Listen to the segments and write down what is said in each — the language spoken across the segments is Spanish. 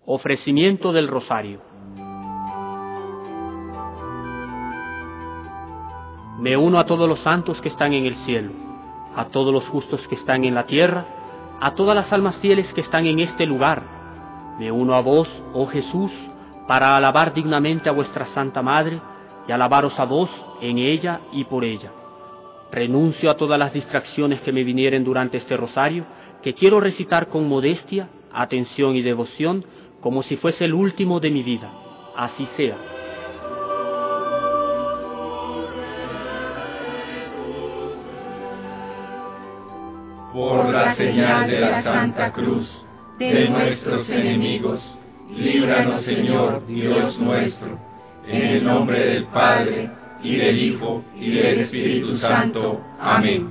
Ofrecimiento del Rosario. Me uno a todos los santos que están en el cielo, a todos los justos que están en la tierra, a todas las almas fieles que están en este lugar. Me uno a vos, oh Jesús, para alabar dignamente a vuestra Santa Madre y alabaros a vos en ella y por ella. Renuncio a todas las distracciones que me vinieren durante este rosario, que quiero recitar con modestia, atención y devoción, como si fuese el último de mi vida. Así sea. Por la señal de la Santa Cruz de nuestros enemigos, líbranos, Señor, Dios nuestro, en el nombre del Padre, y del Hijo, y del Espíritu Santo. Amén.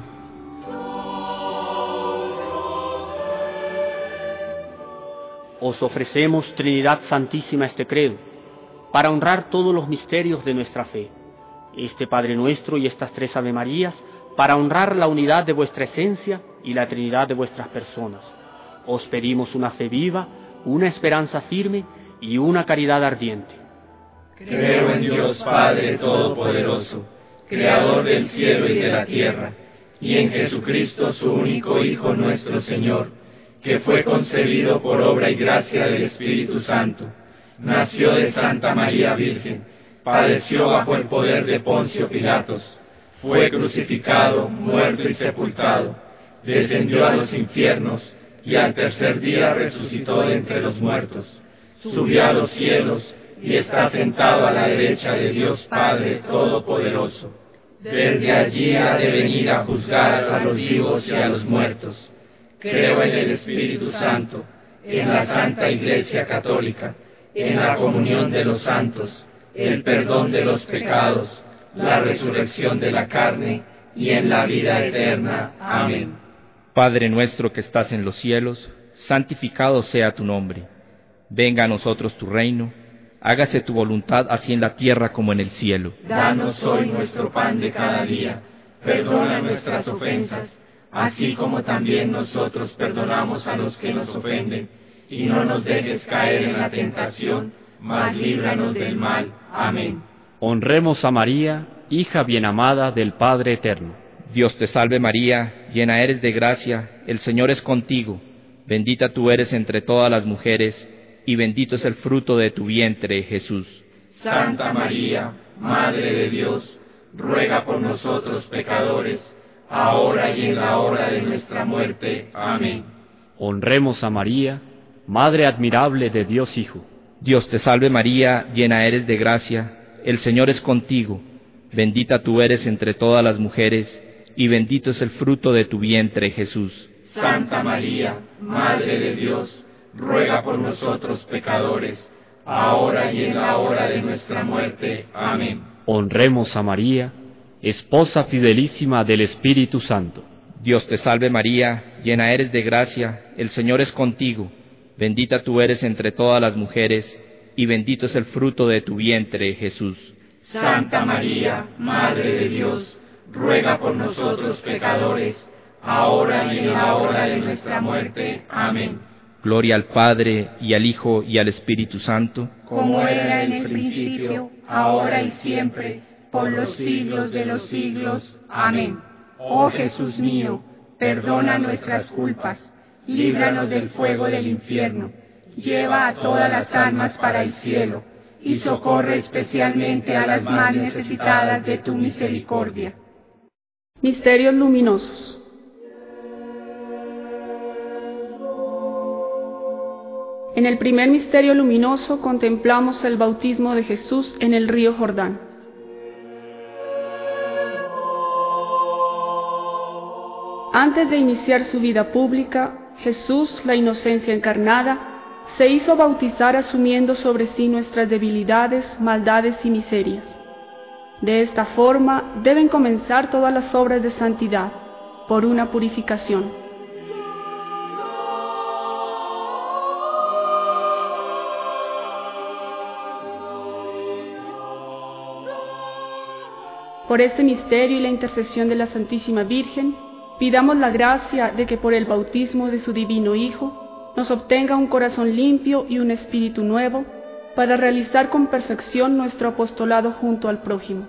Os ofrecemos, Trinidad Santísima, este credo, para honrar todos los misterios de nuestra fe, este Padre Nuestro y estas tres Ave Marías, para honrar la unidad de vuestra esencia y la Trinidad de vuestras personas. Os pedimos una fe viva, una esperanza firme y una caridad ardiente. Creo en Dios Padre Todopoderoso, Creador del cielo y de la tierra, y en Jesucristo, su único Hijo nuestro Señor, que fue concebido por obra y gracia del Espíritu Santo, nació de Santa María Virgen, padeció bajo el poder de Poncio Pilatos, fue crucificado, muerto y sepultado, descendió a los infiernos, y al tercer día resucitó de entre los muertos, subió a los cielos, y está sentado a la derecha de Dios Padre Todopoderoso. Desde allí ha de venir a juzgar a los vivos y a los muertos. Creo en el Espíritu Santo, en la Santa Iglesia Católica, en la comunión de los santos, el perdón de los pecados, la resurrección de la carne y en la vida eterna. Amén. Padre nuestro que estás en los cielos, santificado sea tu nombre. Venga a nosotros tu reino, hágase tu voluntad así en la tierra como en el cielo. Danos hoy nuestro pan de cada día, perdona nuestras ofensas, así como también nosotros perdonamos a los que nos ofenden, y no nos dejes caer en la tentación, mas líbranos del mal. Amén. Honremos a María, hija bien amada del Padre Eterno. Dios te salve María, llena eres de gracia, el Señor es contigo, bendita tú eres entre todas las mujeres, y bendito es el fruto de tu vientre, Jesús. Santa María, Madre de Dios, ruega por nosotros pecadores, ahora y en la hora de nuestra muerte. Amén. Honremos a María, Madre admirable de Dios Hijo. Dios te salve María, llena eres de gracia, el Señor es contigo, bendita tú eres entre todas las mujeres, y bendito es el fruto de tu vientre, Jesús. Santa María, Madre de Dios, ruega por nosotros pecadores, ahora y en la hora de nuestra muerte. Amén. Honremos a María, esposa fidelísima del Espíritu Santo. Dios te salve María, llena eres de gracia, el Señor es contigo, bendita tú eres entre todas las mujeres, y bendito es el fruto de tu vientre, Jesús. Santa María, Madre de Dios, ruega por nosotros pecadores, ahora y en la hora de nuestra muerte. Amén. Gloria al Padre, y al Hijo, y al Espíritu Santo, como era en el principio, ahora y siempre, por los siglos de los siglos. Amén. Oh Jesús mío, perdona nuestras culpas, líbranos del fuego del infierno, lleva a todas las almas para el cielo, y socorre especialmente a las más necesitadas de tu misericordia. Misterios luminosos. En el primer misterio luminoso contemplamos el bautismo de Jesús en el río Jordán. Antes de iniciar su vida pública, Jesús, la inocencia encarnada, se hizo bautizar asumiendo sobre sí nuestras debilidades, maldades y miserias. De esta forma deben comenzar todas las obras de santidad, por una purificación. Por este misterio y la intercesión de la Santísima Virgen, pidamos la gracia de que por el bautismo de su divino Hijo, nos obtenga un corazón limpio y un espíritu nuevo, para realizar con perfección nuestro apostolado junto al prójimo.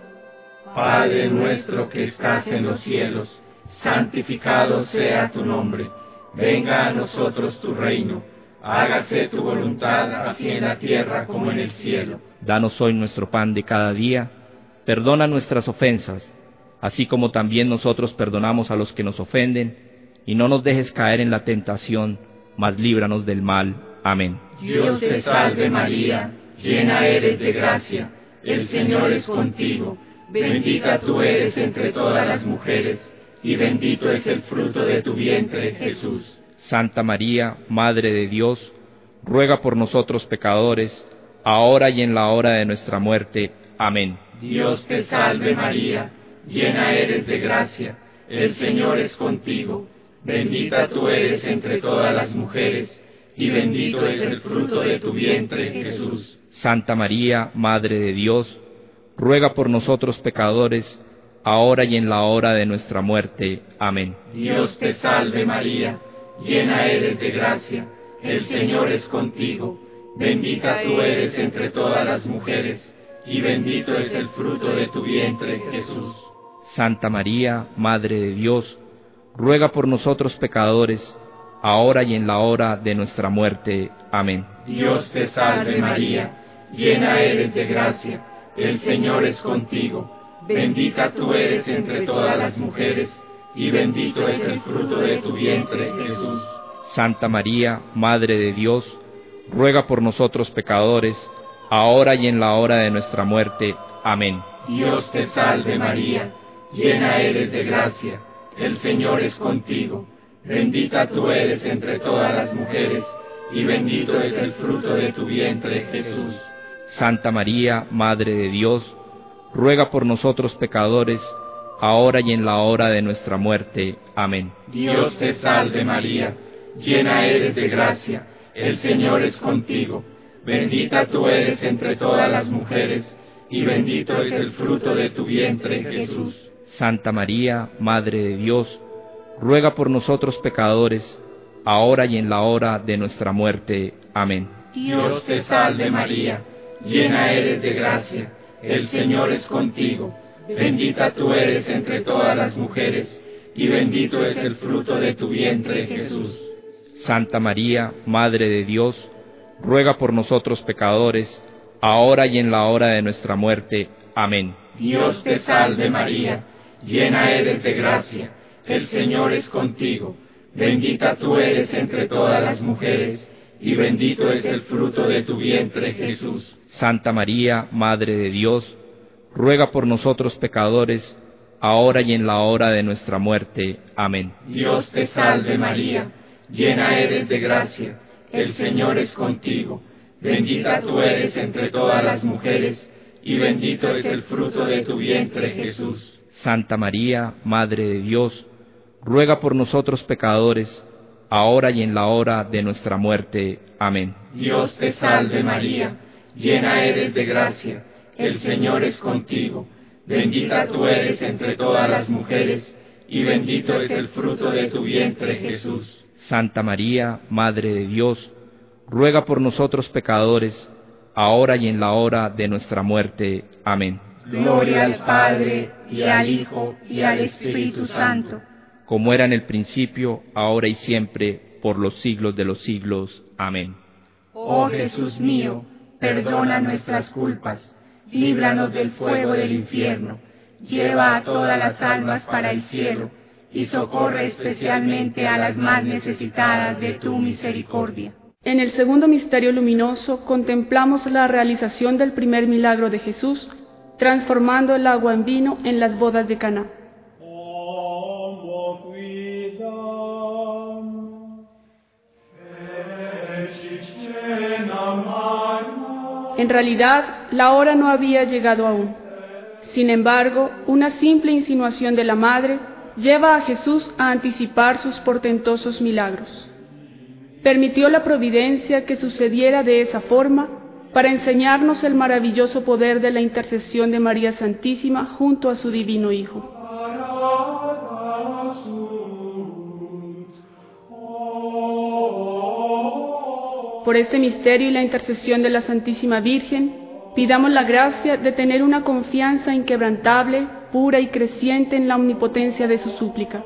Padre nuestro que estás en los cielos, santificado sea tu nombre. Venga a nosotros tu reino. Hágase tu voluntad, así en la tierra como en el cielo. Danos hoy nuestro pan de cada día. Perdona nuestras ofensas, así como también nosotros perdonamos a los que nos ofenden. Y no nos dejes caer en la tentación, mas líbranos del mal. Amén. Dios te salve María, llena eres de gracia. El Señor es contigo. Bendita tú eres entre todas las mujeres, y bendito es el fruto de tu vientre, Jesús. Santa María, Madre de Dios, ruega por nosotros pecadores, ahora y en la hora de nuestra muerte. Amén. Dios te salve María, llena eres de gracia. El Señor es contigo. Bendita tú eres entre todas las mujeres, y bendito es el fruto de tu vientre, Jesús. Santa María, Madre de Dios, ruega por nosotros pecadores, ahora y en la hora de nuestra muerte. Amén. Dios te salve María, llena eres de gracia. El Señor es contigo. Bendita tú eres entre todas las mujeres, y bendito es el fruto de tu vientre, Jesús. Santa María, Madre de Dios, ruega por nosotros pecadores, ahora y en la hora de nuestra muerte. Amén. Dios te salve María, llena eres de gracia. El Señor es contigo. Bendita tú eres entre todas las mujeres, y bendito es el fruto de tu vientre, Jesús. Santa María, Madre de Dios, ruega por nosotros pecadores, ahora y en la hora de nuestra muerte. Amén. Dios te salve María, llena eres de gracia. El Señor es contigo. Bendita tú eres entre todas las mujeres, y bendito es el fruto de tu vientre, Jesús. Santa María, Madre de Dios, ruega por nosotros pecadores, ahora y en la hora de nuestra muerte. Amén. Dios te salve María, llena eres de gracia. El Señor es contigo. Bendita tú eres entre todas las mujeres, y bendito es el fruto de tu vientre, Jesús. Santa María, Madre de Dios, ruega por nosotros pecadores, ahora y en la hora de nuestra muerte. Amén. Dios te salve María, llena eres de gracia. El Señor es contigo. Bendita tú eres entre todas las mujeres, y bendito es el fruto de tu vientre, Jesús. Santa María, Madre de Dios, ruega por nosotros pecadores, ahora y en la hora de nuestra muerte. Amén. Dios te salve María, llena eres de gracia. El Señor es contigo. Bendita tú eres entre todas las mujeres, y bendito es el fruto de tu vientre, Jesús. Santa María, Madre de Dios, ruega por nosotros pecadores, ahora y en la hora de nuestra muerte. Amén. Dios te salve María, llena eres de gracia. El Señor es contigo. Bendita tú eres entre todas las mujeres, y bendito es el fruto de tu vientre, Jesús. Santa María, Madre de Dios, ruega por nosotros pecadores, ahora y en la hora de nuestra muerte. Amén. Dios te salve María, llena eres de gracia. El Señor es contigo. Bendita tú eres entre todas las mujeres, y bendito es el fruto de tu vientre, Jesús. Santa María, Madre de Dios, ruega por nosotros pecadores, ahora y en la hora de nuestra muerte. Amén. Gloria al Padre, y al Hijo, y al Espíritu Santo, como era en el principio, ahora y siempre, por los siglos de los siglos. Amén. Oh Jesús mío, perdona nuestras culpas, líbranos del fuego del infierno, lleva a todas las almas para el cielo, y socorre especialmente a las más necesitadas de tu misericordia. En el segundo misterio luminoso contemplamos la realización del primer milagro de Jesús, transformando el agua en vino en las bodas de Caná. En realidad, la hora no había llegado aún. Sin embargo, una simple insinuación de la madre lleva a Jesús a anticipar sus portentosos milagros. Permitió la providencia que sucediera de esa forma para enseñarnos el maravilloso poder de la intercesión de María Santísima junto a su divino Hijo. Por este misterio y la intercesión de la Santísima Virgen, pidamos la gracia de tener una confianza inquebrantable, pura y creciente en la omnipotencia de su súplica.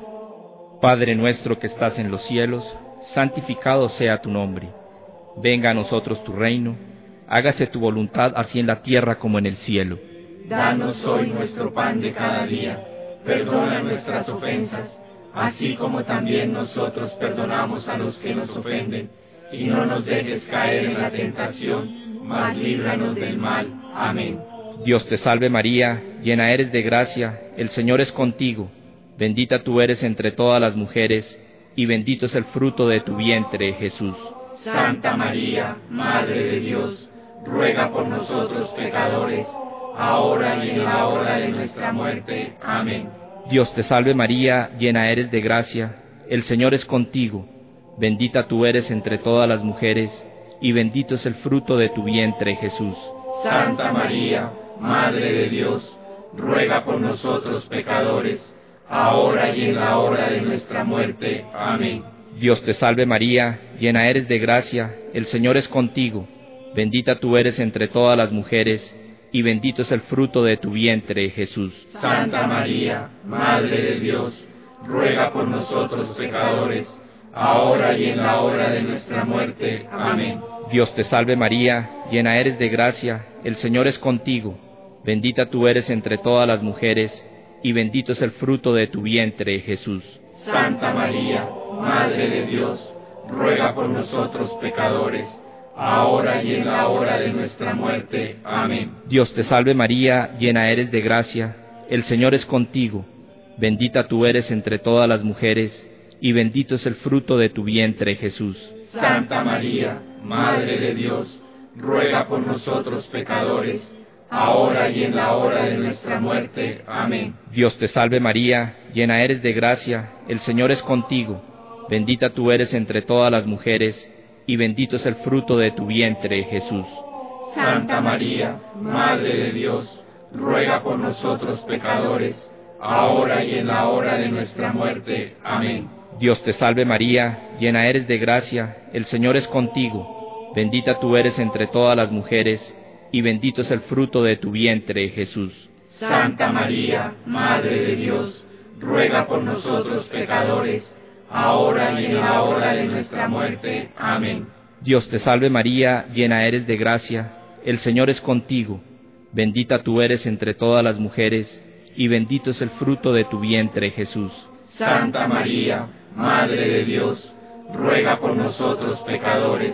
Padre nuestro que estás en los cielos, santificado sea tu nombre. Venga a nosotros tu reino, hágase tu voluntad así en la tierra como en el cielo. Danos hoy nuestro pan de cada día, perdona nuestras ofensas, así como también nosotros perdonamos a los que nos ofenden, y no nos dejes caer en la tentación, mas líbranos del mal. Amén. Dios te salve María, llena eres de gracia, el Señor es contigo, bendita tú eres entre todas las mujeres, y bendito es el fruto de tu vientre, Jesús. Santa María, Madre de Dios, ruega por nosotros pecadores, ahora y en la hora de nuestra muerte. Amén. Dios te salve María, llena eres de gracia, el Señor es contigo, bendita tú eres entre todas las mujeres, y bendito es el fruto de tu vientre, Jesús. Santa María, Madre de Dios, ruega por nosotros pecadores, ahora y en la hora de nuestra muerte. Amén. Dios te salve María, llena eres de gracia, el Señor es contigo, bendita tú eres entre todas las mujeres, y bendito es el fruto de tu vientre, Jesús. Santa María, Madre de Dios, ruega por nosotros pecadores, ahora y en la hora de nuestra muerte. Amén. Dios te salve María, llena eres de gracia, el Señor es contigo, bendita tú eres entre todas las mujeres, y bendito es el fruto de tu vientre, Jesús. Santa María, Madre de Dios, ruega por nosotros pecadores, ahora y en la hora de nuestra muerte. Amén. Dios te salve María, llena eres de gracia, el Señor es contigo, bendita tú eres entre todas las mujeres, y bendito es el fruto de tu vientre, Jesús. Santa María, Madre de Dios, ruega por nosotros pecadores, ahora y en la hora de nuestra muerte. Amén. Dios te salve María, llena eres de gracia, el Señor es contigo, bendita tú eres entre todas las mujeres, y bendito es el fruto de tu vientre, Jesús. Santa María, Madre de Dios, ruega por nosotros pecadores, ahora y en la hora de nuestra muerte. Amén. Dios te salve María, llena eres de gracia, el Señor es contigo, bendita tú eres entre todas las mujeres, y bendito es el fruto de tu vientre, Jesús. Santa María, Madre de Dios, ruega por nosotros pecadores, ahora y en la hora de nuestra muerte. Amén. Dios te salve María, llena eres de gracia, el Señor es contigo, bendita tú eres entre todas las mujeres, y bendito es el fruto de tu vientre, Jesús. Santa María, Madre de Dios, ruega por nosotros pecadores,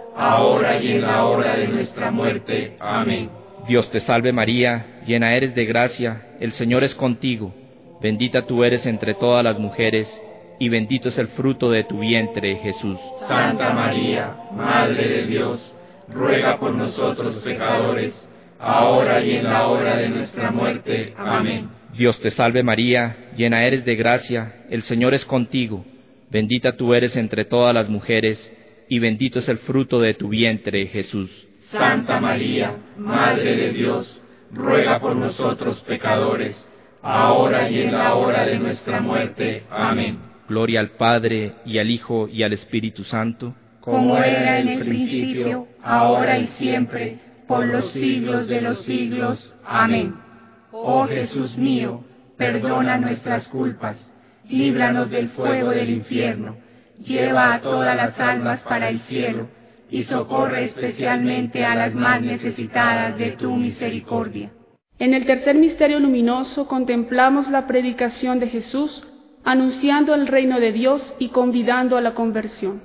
ahora y en la hora de nuestra muerte. Amén. Dios te salve María, llena eres de gracia, el Señor es contigo, bendita tú eres entre todas las mujeres, y bendito es el fruto de tu vientre, Jesús. Santa María, Madre de Dios, ruega por nosotros pecadores, ahora y en la hora de nuestra muerte. Amén. Dios te salve María, llena eres de gracia, el Señor es contigo, bendita tú eres entre todas las mujeres, y bendito es el fruto de tu vientre, Jesús. Santa María, Madre de Dios, ruega por nosotros pecadores, ahora y en la hora de nuestra muerte. Amén. Gloria al Padre, y al Hijo, y al Espíritu Santo, como era en el principio, ahora y siempre, por los siglos de los siglos. Amén. Oh Jesús mío, perdona nuestras culpas, líbranos del fuego del infierno, lleva a todas las almas para el cielo, y socorre especialmente a las más necesitadas de tu misericordia. En el tercer misterio luminoso contemplamos la predicación de Jesús, anunciando el reino de Dios y convidando a la conversión.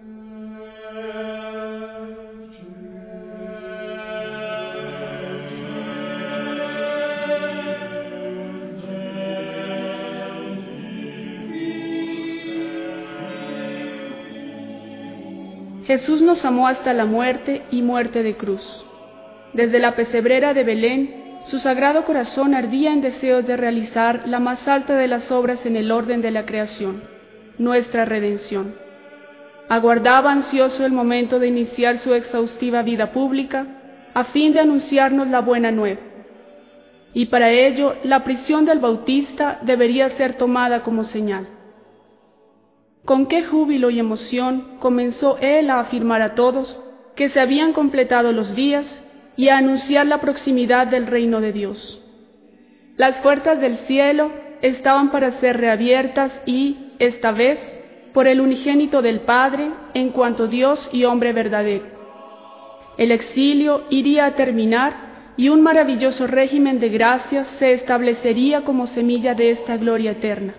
Jesús nos amó hasta la muerte y muerte de cruz. Desde la pesebrera de Belén, su sagrado corazón ardía en deseos de realizar la más alta de las obras en el orden de la creación, nuestra redención. Aguardaba ansioso el momento de iniciar su exhaustiva vida pública, a fin de anunciarnos la buena nueva. Y para ello, la prisión del Bautista debería ser tomada como señal. Con qué júbilo y emoción comenzó él a afirmar a todos que se habían completado los días y a anunciar la proximidad del reino de Dios. Las puertas del cielo estaban para ser reabiertas y, esta vez, por el unigénito del Padre, en cuanto Dios y hombre verdadero. El exilio iría a terminar y un maravilloso régimen de gracias se establecería como semilla de esta gloria eterna.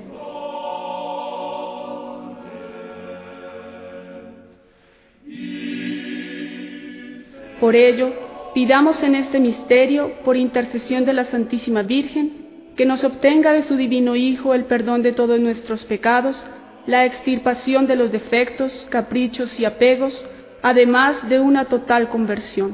Por ello, pidamos en este misterio, por intercesión de la Santísima Virgen, que nos obtenga de su divino Hijo el perdón de todos nuestros pecados, la extirpación de los defectos, caprichos y apegos, además de una total conversión.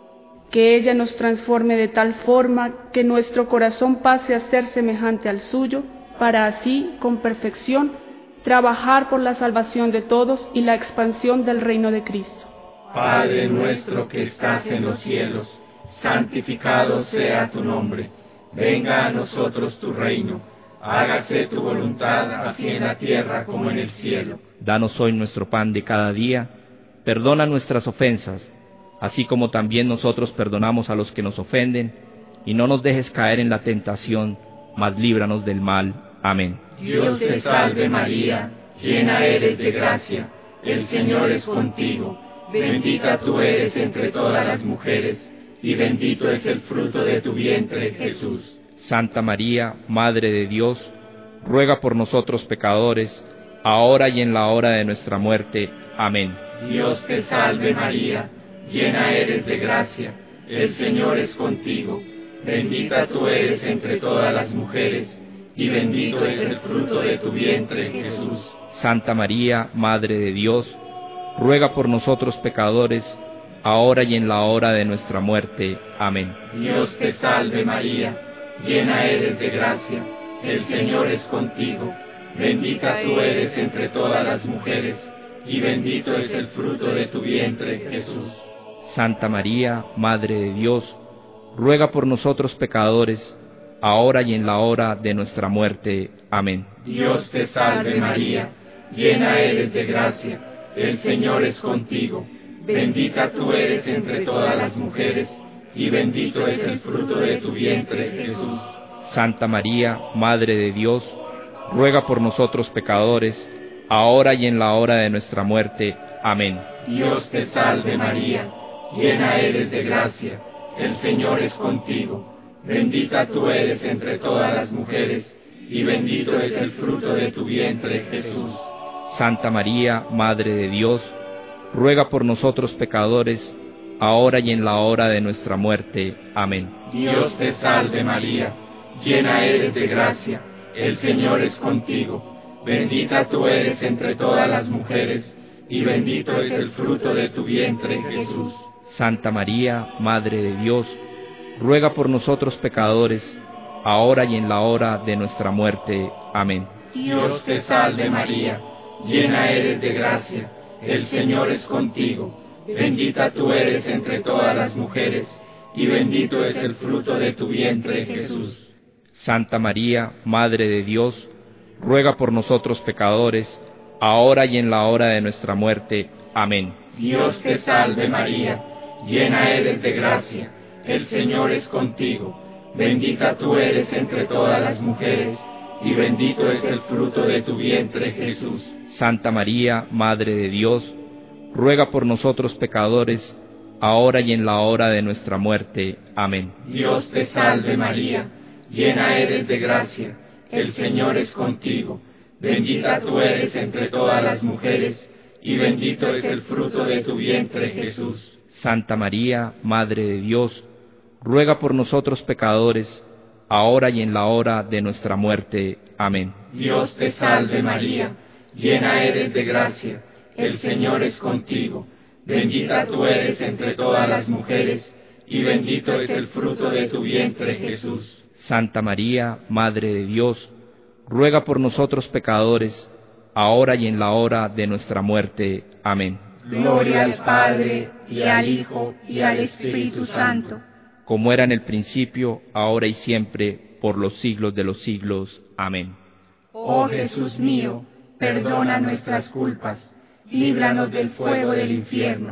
Que ella nos transforme de tal forma que nuestro corazón pase a ser semejante al suyo, para así, con perfección, trabajar por la salvación de todos y la expansión del reino de Cristo. Padre nuestro que estás en los cielos, santificado sea tu nombre. Venga a nosotros tu reino. Hágase tu voluntad, así en la tierra como en el cielo. Danos hoy nuestro pan de cada día. Perdona nuestras ofensas, así como también nosotros perdonamos a los que nos ofenden, y no nos dejes caer en la tentación, mas líbranos del mal. Amén. Dios te salve María, llena eres de gracia, el Señor es contigo. Bendita tú eres entre todas las mujeres, y bendito es el fruto de tu vientre, Jesús. Santa María, Madre de Dios, ruega por nosotros pecadores, ahora y en la hora de nuestra muerte. Amén. Dios te salve María, llena eres de gracia, el Señor es contigo. Bendita tú eres entre todas las mujeres, y bendito es el fruto de tu vientre, Jesús. Santa María, Madre de Dios, ruega por nosotros pecadores, ahora y en la hora de nuestra muerte. Amén. Dios te salve María, llena eres de gracia, el Señor es contigo. Bendita tú eres entre todas las mujeres, y bendito es el fruto de tu vientre, Jesús. Santa María, Madre de Dios, ruega por nosotros pecadores, ahora y en la hora de nuestra muerte. Amén. Dios te salve María, llena eres de gracia, el Señor es contigo. Bendita tú eres entre todas las mujeres, y bendito es el fruto de tu vientre, Jesús. Santa María, Madre de Dios, ruega por nosotros pecadores, ahora y en la hora de nuestra muerte. Amén. Dios te salve María, llena eres de gracia, el Señor es contigo. Bendita tú eres entre todas las mujeres, y bendito es el fruto de tu vientre, Jesús. Santa María, Madre de Dios, ruega por nosotros pecadores, ahora y en la hora de nuestra muerte. Amén. Dios te salve María, llena eres de gracia, el Señor es contigo. Bendita tú eres entre todas las mujeres, y bendito es el fruto de tu vientre, Jesús. Santa María, Madre de Dios, ruega por nosotros pecadores, ahora y en la hora de nuestra muerte. Amén. Dios te salve María, llena eres de gracia, el Señor es contigo. Bendita tú eres entre todas las mujeres, y bendito es el fruto de tu vientre, Jesús. Santa María, Madre de Dios, ruega por nosotros pecadores, ahora y en la hora de nuestra muerte. Amén. Dios te salve María, llena eres de gracia, el Señor es contigo. Bendita tú eres entre todas las mujeres, y bendito es el fruto de tu vientre, Jesús. Santa María, Madre de Dios, ruega por nosotros pecadores, ahora y en la hora de nuestra muerte. Amén. Dios te salve María, llena eres de gracia, el Señor es contigo. Bendita tú eres entre todas las mujeres, y bendito es el fruto de tu vientre, Jesús. Santa María, Madre de Dios, ruega por nosotros pecadores, ahora y en la hora de nuestra muerte. Amén. Dios te salve María, llena eres de gracia, el Señor es contigo. Bendita tú eres entre todas las mujeres, y bendito es el fruto de tu vientre, Jesús. Santa María, Madre de Dios, ruega por nosotros pecadores, ahora y en la hora de nuestra muerte. Amén. Gloria al Padre, y al Hijo, y al Espíritu Santo, como era en el principio, ahora y siempre, por los siglos de los siglos. Amén. Oh Jesús mío, perdona nuestras culpas, líbranos del fuego del infierno,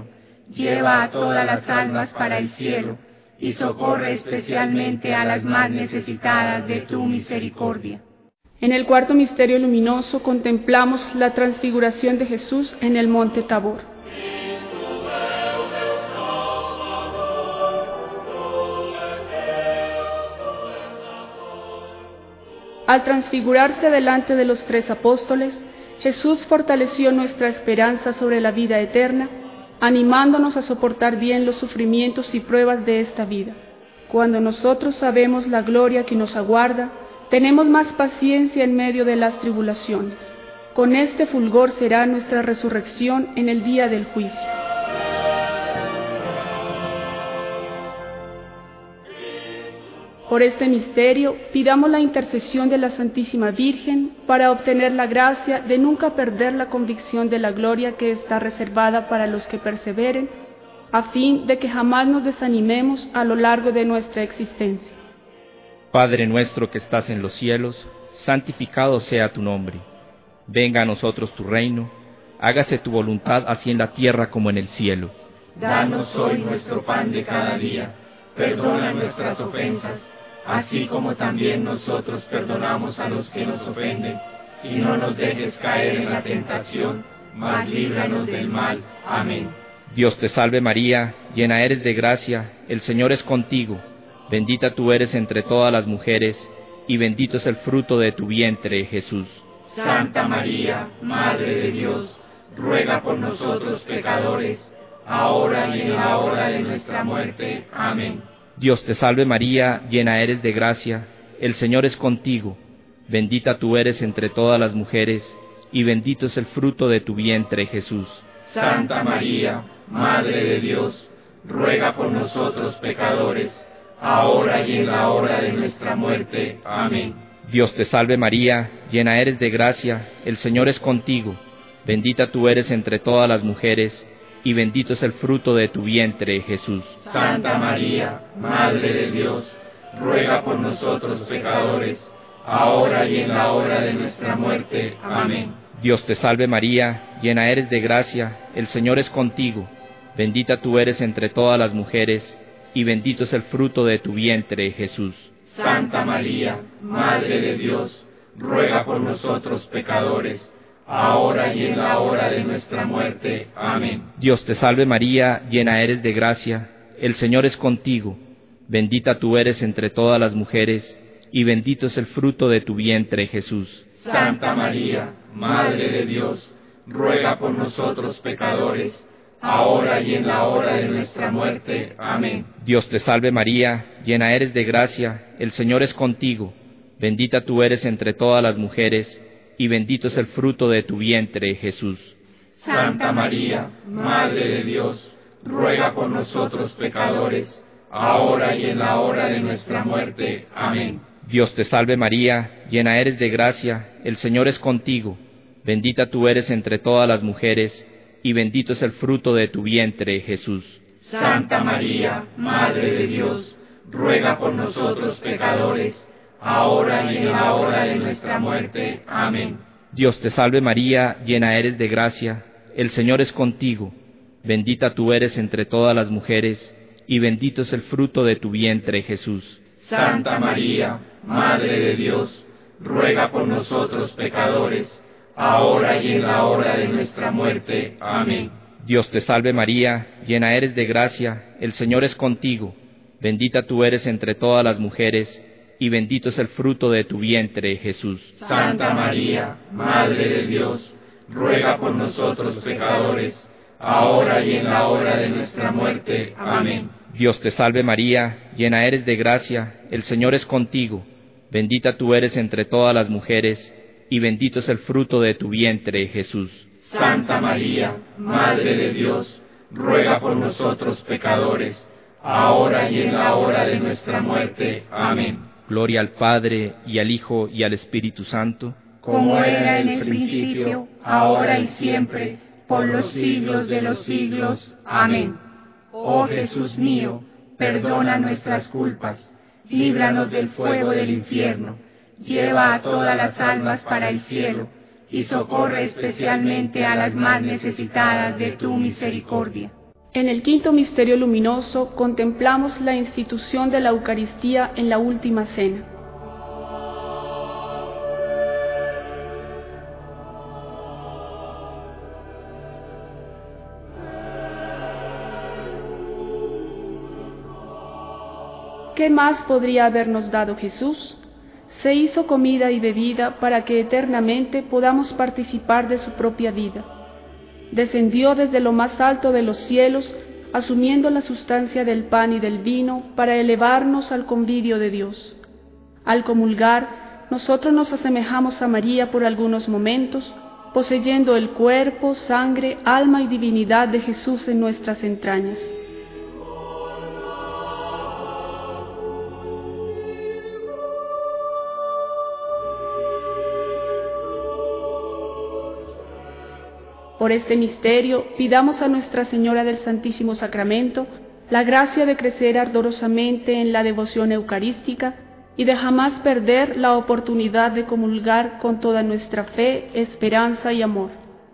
lleva a todas las almas para el cielo, y socorre especialmente a las más necesitadas de tu misericordia. En el cuarto misterio luminoso contemplamos la transfiguración de Jesús en el monte Tabor. Al transfigurarse delante de los 3 apóstoles, Jesús fortaleció nuestra esperanza sobre la vida eterna, animándonos a soportar bien los sufrimientos y pruebas de esta vida. Cuando nosotros sabemos la gloria que nos aguarda, tenemos más paciencia en medio de las tribulaciones. Con este fulgor será nuestra resurrección en el día del juicio. Por este misterio, pidamos la intercesión de la Santísima Virgen para obtener la gracia de nunca perder la convicción de la gloria que está reservada para los que perseveren, a fin de que jamás nos desanimemos a lo largo de nuestra existencia. Padre nuestro que estás en los cielos, santificado sea tu nombre. Venga a nosotros tu reino, hágase tu voluntad así en la tierra como en el cielo. Danos hoy nuestro pan de cada día, perdona nuestras ofensas, así como también nosotros perdonamos a los que nos ofenden, y no nos dejes caer en la tentación, mas líbranos del mal. Amén. Dios te salve María, llena eres de gracia, el Señor es contigo, bendita tú eres entre todas las mujeres, y bendito es el fruto de tu vientre, Jesús. Santa María, Madre de Dios, ruega por nosotros pecadores, ahora y en la hora de nuestra muerte. Amén. Dios te salve María, llena eres de gracia, el Señor es contigo, bendita tú eres entre todas las mujeres, y bendito es el fruto de tu vientre, Jesús. Santa María, Madre de Dios, ruega por nosotros pecadores, ahora y en la hora de nuestra muerte. Amén. Dios te salve María, llena eres de gracia, el Señor es contigo, bendita tú eres entre todas las mujeres, y bendito es el fruto de tu vientre, Jesús. Santa María, Madre de Dios, ruega por nosotros pecadores, ahora y en la hora de nuestra muerte. Amén. Dios te salve María, llena eres de gracia, el Señor es contigo, bendita tú eres entre todas las mujeres, y bendito es el fruto de tu vientre, Jesús. Santa María, Madre de Dios, ruega por nosotros pecadores, ahora y en la hora de nuestra muerte. Amén. Dios te salve María, llena eres de gracia, el Señor es contigo, bendita tú eres entre todas las mujeres, y bendito es el fruto de tu vientre, Jesús. Santa María, Madre de Dios, ruega por nosotros pecadores, ahora y en la hora de nuestra muerte. Amén. Dios te salve María, llena eres de gracia, el Señor es contigo, bendita tú eres entre todas las mujeres, y bendito es el fruto de tu vientre, Jesús. Santa María, Madre de Dios, ruega por nosotros pecadores, ahora y en la hora de nuestra muerte. Amén. Dios te salve María, llena eres de gracia, el Señor es contigo, bendita tú eres entre todas las mujeres, y bendito es el fruto de tu vientre, Jesús. Santa María, Madre de Dios, ruega por nosotros pecadores, ahora y en la hora de nuestra muerte. Amén. Dios te salve María, llena eres de gracia, el Señor es contigo, bendita tú eres entre todas las mujeres, y bendito es el fruto de tu vientre, Jesús. Santa María, Madre de Dios, ruega por nosotros pecadores, ahora y en la hora de nuestra muerte. Amén. Dios te salve María, llena eres de gracia, el Señor es contigo, bendita tú eres entre todas las mujeres, y bendito es el fruto de tu vientre, Jesús. Santa María, Madre de Dios, ruega por nosotros pecadores, ahora y en la hora de nuestra muerte. Amén. Dios te salve María, llena eres de gracia, el Señor es contigo, bendita tú eres entre todas las mujeres, y bendito es el fruto de tu vientre, Jesús. Santa María, Madre de Dios, ruega por nosotros pecadores, ahora y en la hora de nuestra muerte. Amén. Gloria al Padre, y al Hijo, y al Espíritu Santo, como era en el principio, ahora y siempre, por los siglos de los siglos. Amén. Oh Jesús mío, perdona nuestras culpas, líbranos del fuego del infierno, lleva a todas las almas para el cielo, y socorre especialmente a las más necesitadas de tu misericordia. En el quinto misterio luminoso contemplamos la institución de la Eucaristía en la última cena. ¿Qué más podría habernos dado Jesús? Se hizo comida y bebida para que eternamente podamos participar de su propia vida. Descendió desde lo más alto de los cielos, asumiendo la sustancia del pan y del vino para elevarnos al convivio de Dios. Al comulgar, nosotros nos asemejamos a María por algunos momentos, poseyendo el cuerpo, sangre, alma y divinidad de Jesús en nuestras entrañas. Por este misterio, pidamos a Nuestra Señora del Santísimo Sacramento la gracia de crecer ardorosamente en la devoción eucarística y de jamás perder la oportunidad de comulgar con toda nuestra fe, esperanza y amor.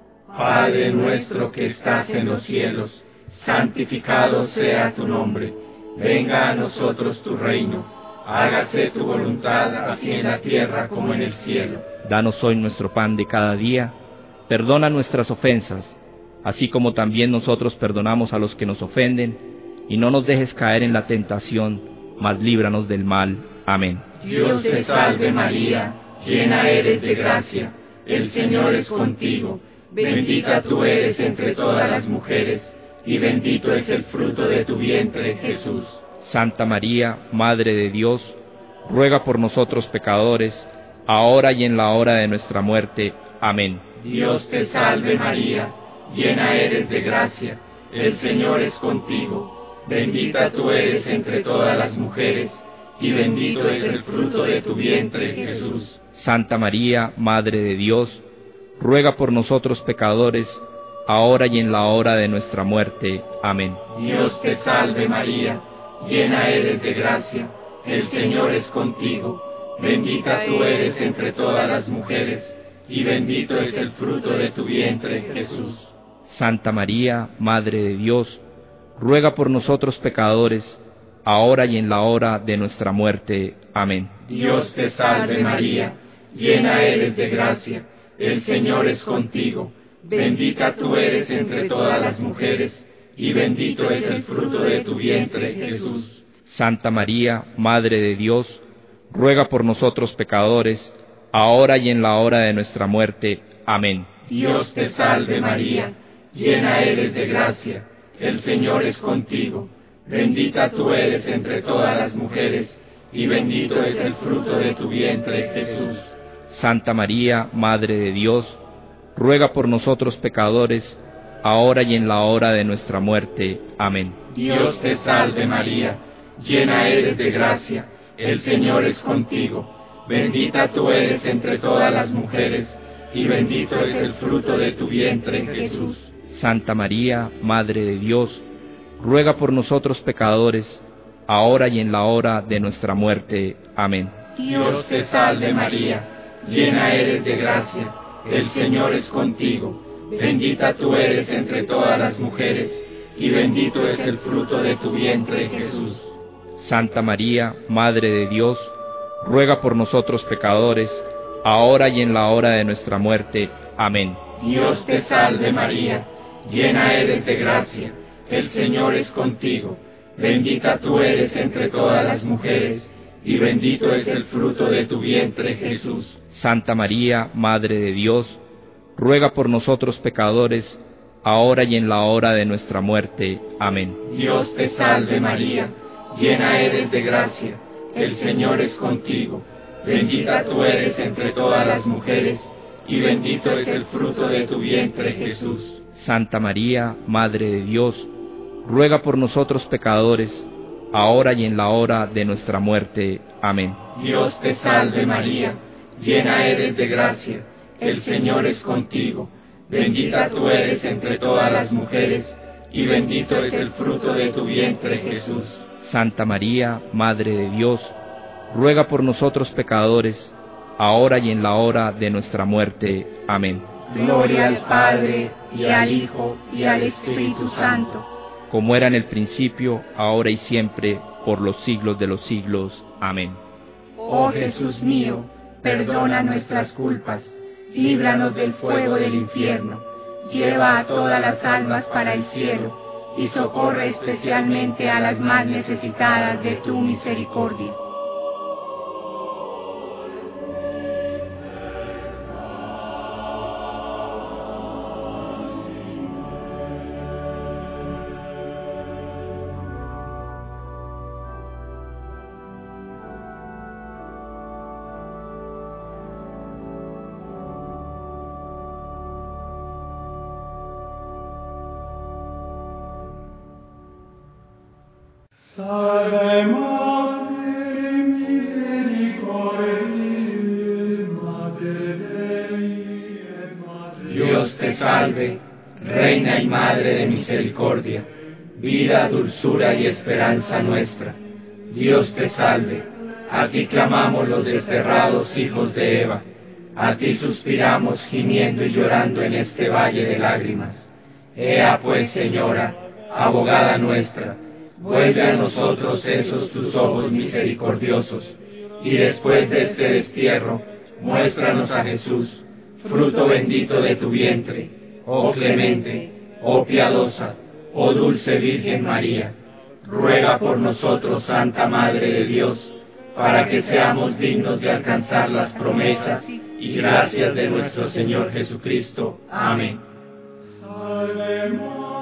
Padre nuestro que estás en los cielos, santificado sea tu nombre. Venga a nosotros tu reino. Hágase tu voluntad, así en la tierra como en el cielo. Danos hoy nuestro pan de cada día. Perdona nuestras ofensas, así como también nosotros perdonamos a los que nos ofenden, y no nos dejes caer en la tentación, mas líbranos del mal. Amén. Dios te salve María, llena eres de gracia, el Señor es contigo, bendita tú eres entre todas las mujeres, y bendito es el fruto de tu vientre, Jesús. Santa María, Madre de Dios, ruega por nosotros pecadores, ahora y en la hora de nuestra muerte. Amén. Dios te salve María, llena eres de gracia, el Señor es contigo, bendita tú eres entre todas las mujeres, y bendito es el fruto de tu vientre, Jesús. Santa María, Madre de Dios, ruega por nosotros pecadores, ahora y en la hora de nuestra muerte. Amén. Dios te salve María, llena eres de gracia, el Señor es contigo, bendita tú eres entre todas las mujeres, y bendito es el fruto de tu vientre, Jesús. Santa María, Madre de Dios, ruega por nosotros pecadores, ahora y en la hora de nuestra muerte. Amén. Dios te salve María, llena eres de gracia, el Señor es contigo, bendita tú eres entre todas las mujeres, y bendito es el fruto de tu vientre, Jesús. Santa María, Madre de Dios, ruega por nosotros pecadores, ahora y en la hora de nuestra muerte. Amén. Dios te salve María, llena eres de gracia, el Señor es contigo, bendita tú eres entre todas las mujeres, y bendito es el fruto de tu vientre, Jesús. Santa María, Madre de Dios, ruega por nosotros pecadores, ahora y en la hora de nuestra muerte. Amén. Dios te salve María, llena eres de gracia, el Señor es contigo, bendita tú eres entre todas las mujeres, y bendito es el fruto de tu vientre, Jesús. Santa María, Madre de Dios, ruega por nosotros pecadores, ahora y en la hora de nuestra muerte. Amén. Dios te salve María, llena eres de gracia, el Señor es contigo, bendita tú eres entre todas las mujeres, y bendito es el fruto de tu vientre, Jesús. Santa María, Madre de Dios, ruega por nosotros pecadores, ahora y en la hora de nuestra muerte. Amén. Dios te salve María, llena eres de gracia, el Señor es contigo, bendita tú eres entre todas las mujeres, y bendito es el fruto de tu vientre, Jesús. Santa María, Madre de Dios, ruega por nosotros pecadores, ahora y en la hora de nuestra muerte. Amén. Dios te salve María, llena eres de gracia, el Señor es contigo, bendita tú eres entre todas las mujeres, y bendito es el fruto de tu vientre, Jesús. Santa María, Madre de Dios, ruega por nosotros pecadores, ahora y en la hora de nuestra muerte. Amén. Dios te salve María, llena eres de gracia, el Señor es contigo, bendita tú eres entre todas las mujeres, y bendito es el fruto de tu vientre, Jesús. Santa María, Madre de Dios, ruega por nosotros pecadores, ahora y en la hora de nuestra muerte. Amén. Gloria al Padre, y al Hijo, y al Espíritu Santo, como era en el principio, ahora y siempre, por los siglos de los siglos. Amén. Oh Jesús mío, perdona nuestras culpas, líbranos del fuego del infierno, lleva a todas las almas para el cielo, y socorre especialmente a las más necesitadas de tu misericordia. Salve Mater, misericordiae, Mater Dei et Mater. Dios te salve, Reina y Madre de misericordia, vida, dulzura y esperanza nuestra. Dios te salve, a ti clamamos los desterrados hijos de Eva, a ti suspiramos gimiendo y llorando en este valle de lágrimas. Ea pues, Señora, abogada nuestra, vuelve a nosotros esos tus ojos misericordiosos, y después de este destierro, muéstranos a Jesús, fruto bendito de tu vientre, oh clemente, oh piadosa, oh dulce Virgen María. Ruega por nosotros, Santa Madre de Dios, para que seamos dignos de alcanzar las promesas y gracias de nuestro Señor Jesucristo. Amén. Salve